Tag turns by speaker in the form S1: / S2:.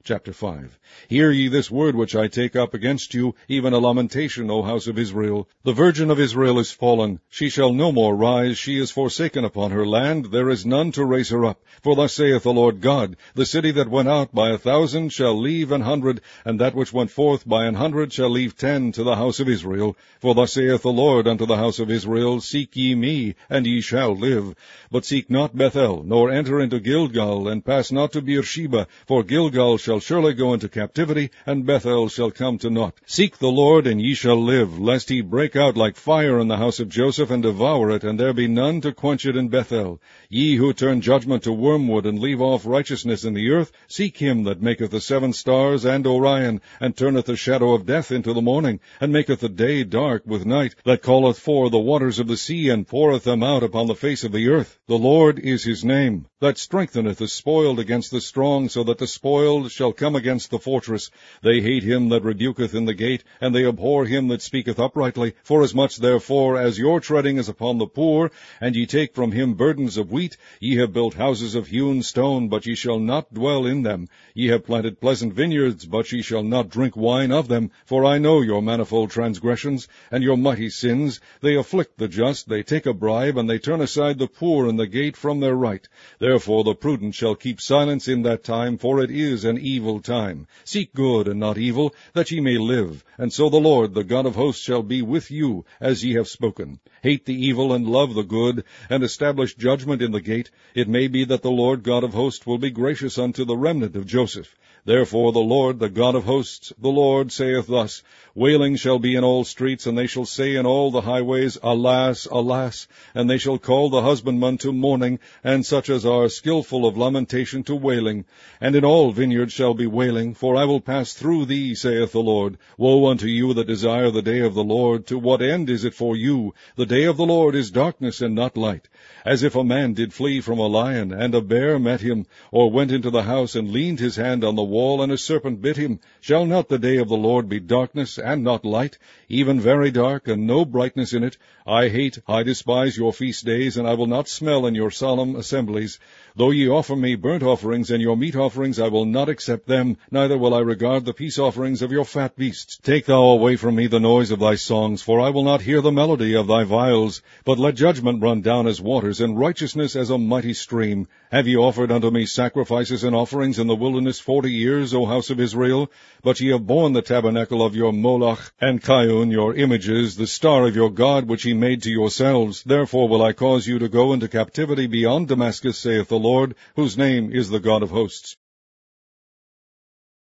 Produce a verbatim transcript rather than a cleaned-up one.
S1: Chapter five. Hear ye this word which I take up against you, even a lamentation, O house of Israel. The virgin of Israel is fallen. She shall no more rise. She is forsaken upon her land. There is none to raise her up. For thus saith the Lord God, the city that went out by a thousand shall leave an hundred, and that which went forth by an hundred shall leave ten to the house of Israel. For thus saith the Lord unto the house of Israel, Seek ye me, and ye shall live. But seek not Bethel, nor enter into Gilgal, and pass not to Beersheba, for Gilgal shall surely go into captivity, and Bethel shall come to naught. Seek the Lord, and ye shall live, lest he break out like fire in the house of Joseph, and devour it, and there be none to quench it in Bethel. Ye who turn judgment to wormwood, and leave off righteousness in the earth, seek him that maketh the seven stars and Orion, and turneth the shadow of death into the morning, and maketh the day dark with night, that calleth for the waters of the sea, and poureth them out upon the face of the earth. The Lord is his name, that strengtheneth the spoiled against the strong, so that the spoiled shall come against the fortress. They hate him that rebuketh in the gate, and they abhor him that speaketh uprightly. Forasmuch therefore as your treading is upon the poor, and ye take from him burdens of wheat, ye have built houses of hewn stone, but ye shall not dwell in them. Ye have planted pleasant vineyards, but ye shall not drink wine of them. For I know your manifold transgressions, and your mighty sins. They afflict the just, they take a bribe, and they turn aside the poor in the gate from their right. Therefore the prudent shall keep silence in that time, for it is an evil time. Seek good and not evil, that ye may live. And so the Lord, the God of hosts, shall be with you, as ye have spoken. Hate the evil and love the good, and establish judgment in the gate. It may be that the Lord God of hosts will be gracious unto the remnant of Joseph. Therefore the Lord, the God of hosts, the Lord saith thus, Wailing shall be in all streets, and they shall say in all the highways, Alas, alas! And they shall call the husbandman to mourning, and such as are skillful of lamentation to wailing. And in all vineyards shall be wailing, for I will pass through thee, saith the Lord. Woe unto you that desire the day of the Lord! To what end is it for you? The day of the Lord is darkness and not light. As if a man did flee from a lion, and a bear met him, or went into the house, and leaned his hand on the wall, and a serpent bit him. Shall not the day of the Lord be darkness and not light, even very dark, and no brightness in it? I hate, I despise your feast days, and I will not smell in your solemn assemblies. Though ye offer me burnt offerings and your meat offerings, I will not accept them, neither will I regard the peace offerings of your fat beasts. Take thou away from me the noise of thy songs, for I will not hear the melody of thy viols. But let judgment run down as waters, and righteousness as a mighty stream. Have ye offered unto me sacrifices and offerings in the wilderness forty years, O house of Israel? But ye have borne the tabernacle of your Moloch, and Chiun your images, the star of your God, which ye made to yourselves. Therefore will I cause you to go into captivity beyond Damascus, saith the Lord, whose name is the God of hosts.